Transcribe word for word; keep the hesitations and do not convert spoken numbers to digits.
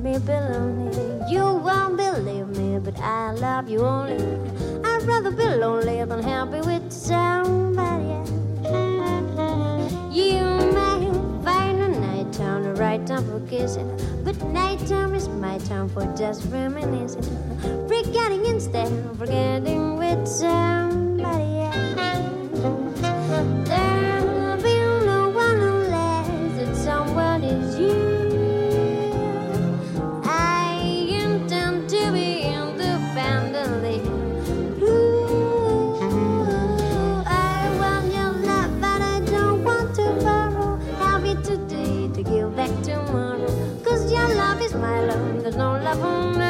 me, believe me. You won't believe me, but I love you only. I'd rather be lonely than happy with somebody else. You may find a night time, the right time for kissing, but nighttime is my time for just reminiscing. Forgetting instead of forgetting with somebody else. There'll be no one unless that someone is you. I intend to be independently blue. I want your love, but I don't want to borrow. Have it today to give back tomorrow. Cause your love is my love, there's no love for me.